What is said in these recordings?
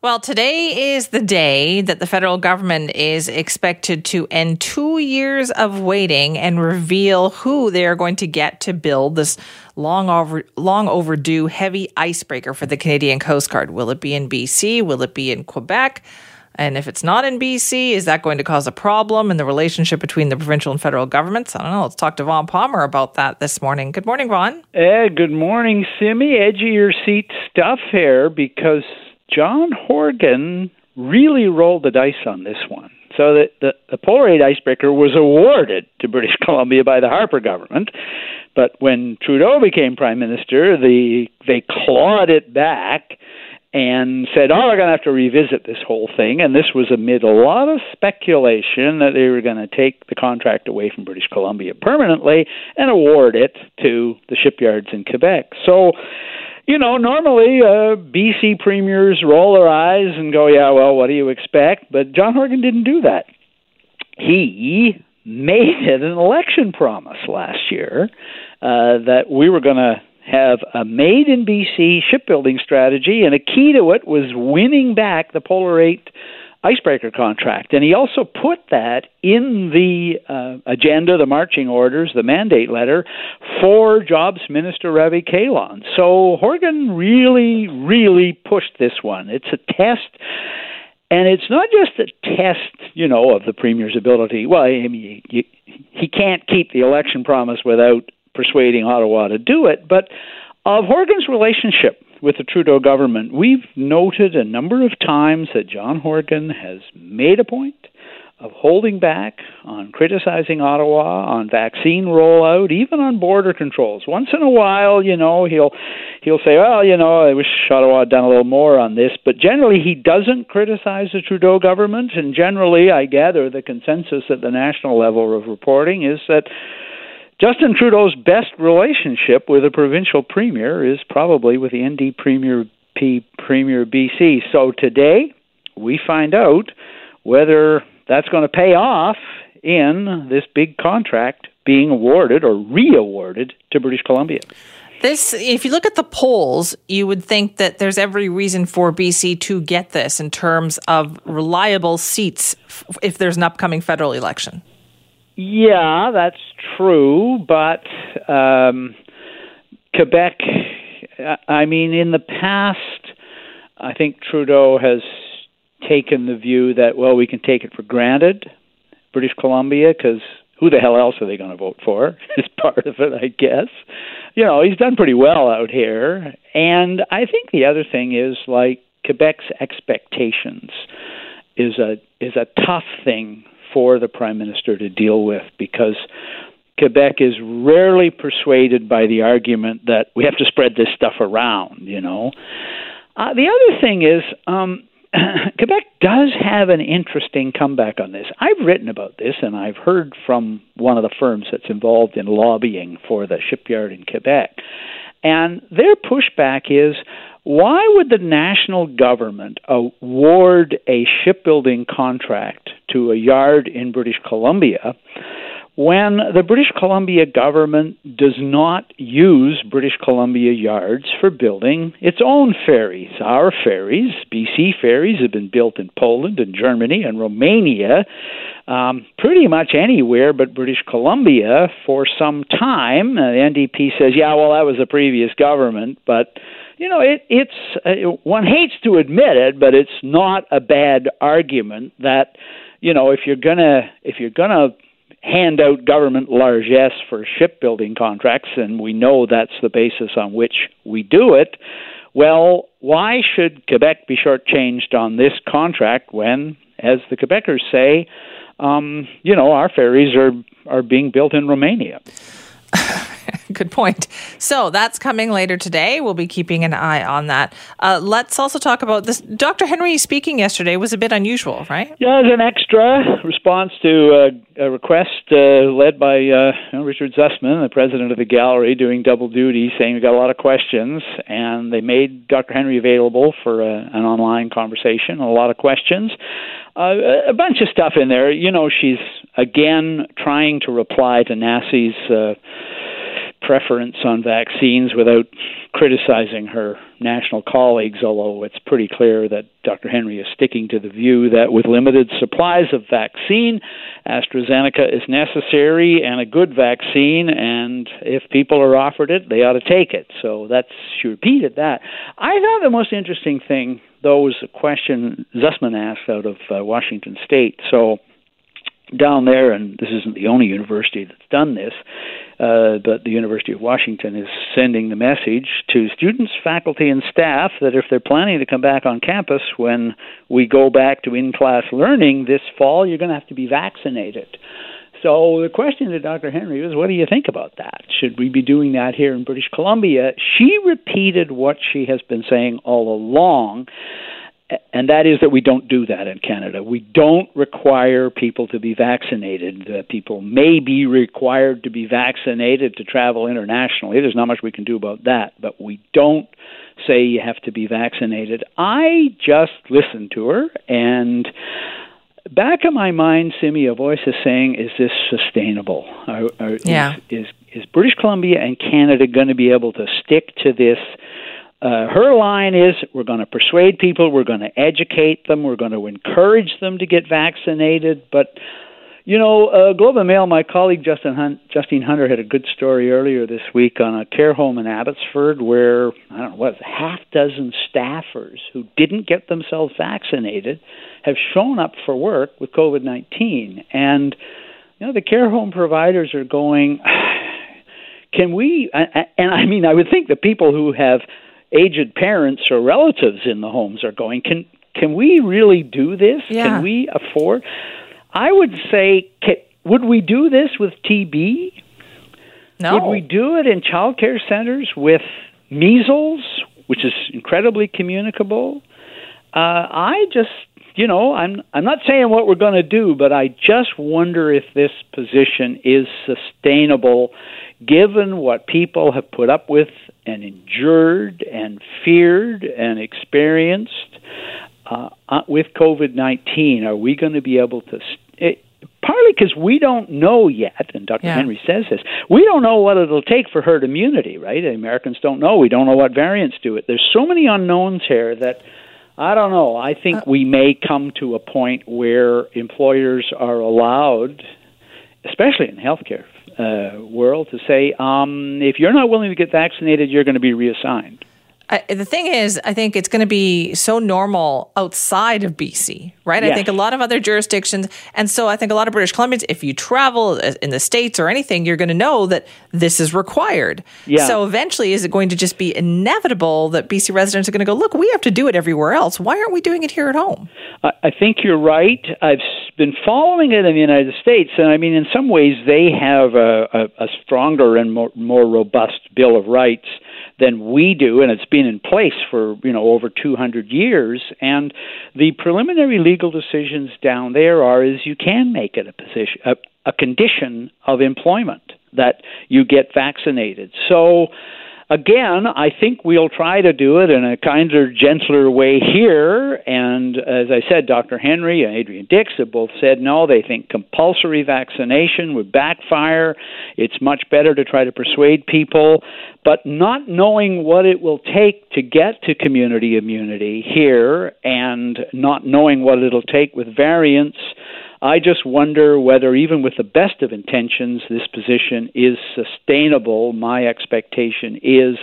Well, today is the day that the federal government is expected to end 2 years of waiting and reveal who they are going to get to build this long overdue heavy icebreaker for the Canadian Coast Guard. Will it be in BC? Will it be in Quebec? And if it's not in BC, is that going to cause a problem in the relationship between the provincial and federal governments? I don't know. Let's talk to Vaughn Palmer about that this morning. Good morning, Vaughn. Good morning, Simi. Edge of your seat stuff here, because John Horgan really rolled the dice on this one. So that the Polar 8 icebreaker was awarded to British Columbia by the Harper government, but when Trudeau became Prime Minister, they clawed it back and said, we're going to have to revisit this whole thing. And this was amid a lot of speculation that they were going to take the contract away from British Columbia permanently and award it to the shipyards in Quebec. So, normally BC premiers roll their eyes and go, yeah, well, what do you expect? But John Horgan didn't do that. He made it an election promise last year that we were going to have a made-in-BC shipbuilding strategy, and a key to it was winning back the Polar 8 icebreaker contract. And he also put that in the agenda, the marching orders, the mandate letter for Jobs Minister Ravi Kahlon. So Horgan really, really pushed this one. It's a test, and it's not just a test, of the Premier's ability. Well, I mean, he can't keep the election promise without persuading Ottawa to do it, but of Horgan's relationship with the Trudeau government, we've noted a number of times that John Horgan has made a point of holding back on criticizing Ottawa, on vaccine rollout, even on border controls. Once in a while, he'll say, I wish Ottawa had done a little more on this, but generally he doesn't criticize the Trudeau government, and generally, I gather, the consensus at the national level of reporting is that Justin Trudeau's best relationship with a provincial premier is probably with the ND Premier BC. So today, we find out whether that's going to pay off in this big contract being awarded or re-awarded to British Columbia. If you look at the polls, you would think that there's every reason for BC to get this in terms of reliable seats if there's an upcoming federal election. Yeah, that's true, but Quebec, in the past, I think Trudeau has taken the view that, we can take it for granted, British Columbia, because who the hell else are they going to vote for is part of it, I guess. He's done pretty well out here, and I think the other thing is, Quebec's expectations is a tough thing for the Prime Minister to deal with, because Quebec is rarely persuaded by the argument that we have to spread this stuff around, The other thing is, Quebec does have an interesting comeback on this. I've written about this, and I've heard from one of the firms that's involved in lobbying for the shipyard in Quebec. And their pushback is, why would the national government award a shipbuilding contract to a yard in British Columbia when the British Columbia government does not use British Columbia yards for building its own ferries? Our ferries, BC ferries, have been built in Poland and Germany and Romania, pretty much anywhere but British Columbia for some time. The NDP says, that was the previous government, but it's one hates to admit it, but it's not a bad argument that if you're gonna hand out government largesse for shipbuilding contracts, and we know that's the basis on which we do it, well, why should Quebec be shortchanged on this contract when, as the Quebecers say, our ferries are being built in Romania? Good point. So that's coming later today. We'll be keeping an eye on that. Let's also talk about this. Dr. Henry speaking yesterday was a bit unusual, right? Yeah, it was an extra response to a request led by Richard Zussman, the president of the gallery, doing double duty, saying we got a lot of questions, and they made Dr. Henry available for an online conversation, a lot of questions. A bunch of stuff in there. She's, again, trying to reply to NASI's preference on vaccines without criticizing her national colleagues, although it's pretty clear that Dr. Henry is sticking to the view that with limited supplies of vaccine, AstraZeneca is necessary and a good vaccine, and if people are offered it, they ought to take it. So she repeated that. I thought the most interesting thing, though, was a question Zussman asked out of Washington State. So down there, and this isn't the only university that's done this, but the University of Washington is sending the message to students, faculty, and staff that if they're planning to come back on campus when we go back to in-class learning this fall, you're going to have to be vaccinated. So the question to Dr. Henry was, what do you think about that? Should we be doing that here in British Columbia? She repeated what she has been saying all along, and that is that we don't do that in Canada. We don't require people to be vaccinated. People may be required to be vaccinated to travel internationally. There's not much we can do about that, but we don't say you have to be vaccinated. I just listened to her, and back in my mind, Simi, a voice is saying, is this sustainable? Is British Columbia and Canada going to be able to stick to this? Her line is, we're going to persuade people, we're going to educate them, we're going to encourage them to get vaccinated. But, Globe and Mail, my colleague Justine Hunter had a good story earlier this week on a care home in Abbotsford where, half dozen staffers who didn't get themselves vaccinated have shown up for work with COVID-19. And, the care home providers are going, can we, and I mean, I would think the people who have aged parents or relatives in the homes are going, can we really do this? Yeah. Can we afford? I would say, would we do this with TB? No. Would we do it in child care centers with measles, which is incredibly communicable? I just, I'm not saying what we're going to do, but I just wonder if this position is sustainable given what people have put up with and endured and feared and experienced with COVID-19. Are we going to be able to, partly because we don't know yet, and Dr. Henry says this, we don't know what it'll take for herd immunity, right? The Americans don't know. We don't know what variants do it. There's so many unknowns here that I don't know. I think we may come to a point where employers are allowed, especially in the healthcare world, to say, if you're not willing to get vaccinated, you're going to be reassigned. The thing is, I think it's going to be so normal outside of BC, right? Yes. I think a lot of other jurisdictions, and so I think a lot of British Columbians, if you travel in the States or anything, you're going to know that this is required. Yeah. So eventually, is it going to just be inevitable that BC residents are going to go, look, we have to do it everywhere else. Why aren't we doing it here at home? I think you're right. I've been following it in the United States, and I mean, in some ways, they have a stronger and more robust Bill of Rights than we do, and it's been in place for over 200 years. And the preliminary legal decisions down there is you can make it a condition of employment that you get vaccinated. So again, I think we'll try to do it in a kinder, gentler way here. And as I said, Dr. Henry and Adrian Dix have both said no, they think compulsory vaccination would backfire. It's much better to try to persuade people. But not knowing what it will take to get to community immunity here and not knowing what it'll take with variants, I just wonder whether even with the best of intentions, this position is sustainable. My expectation is,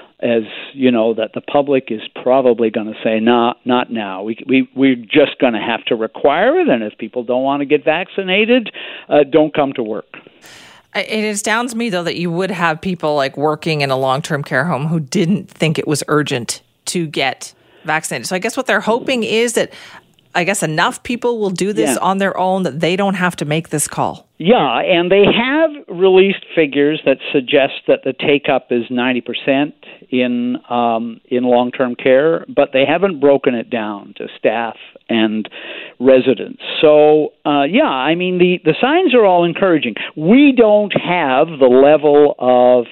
that the public is probably going to say, nah, not now. We're just going to have to require it, and if people don't want to get vaccinated, don't come to work. It astounds me, though, that you would have people like working in a long-term care home who didn't think it was urgent to get vaccinated. So I guess what they're hoping is that enough people will do this on their own that they don't have to make this call. Yeah, and they have released figures that suggest that the take-up is 90% in long-term care, but they haven't broken it down to staff and residents. So, the signs are all encouraging. We don't have the level of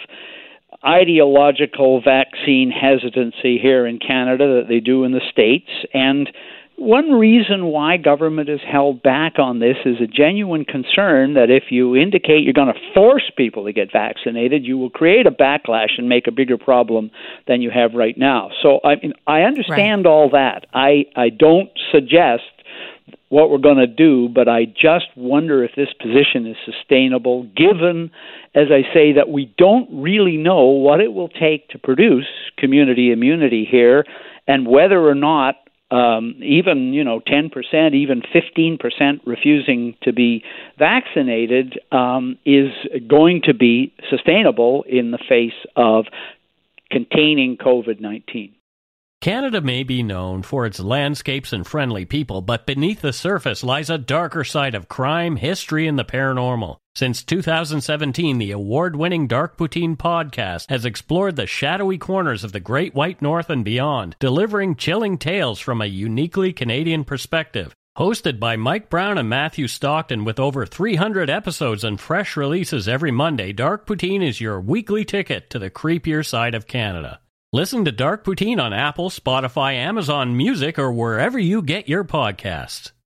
ideological vaccine hesitancy here in Canada that they do in the States, and one reason why government is held back on this is a genuine concern that if you indicate you're going to force people to get vaccinated, you will create a backlash and make a bigger problem than you have right now. So I understand all that. I don't suggest what we're going to do, but I just wonder if this position is sustainable, given, as I say, that we don't really know what it will take to produce community immunity here, and whether or not even 10%, even 15% refusing to be vaccinated is going to be sustainable in the face of containing COVID-19. Canada may be known for its landscapes and friendly people, but beneath the surface lies a darker side of crime, history, and the paranormal. Since 2017, the award-winning Dark Poutine podcast has explored the shadowy corners of the Great White North and beyond, delivering chilling tales from a uniquely Canadian perspective. Hosted by Mike Brown and Matthew Stockton with over 300 episodes and fresh releases every Monday, Dark Poutine is your weekly ticket to the creepier side of Canada. Listen to Dark Poutine on Apple, Spotify, Amazon Music, or wherever you get your podcasts.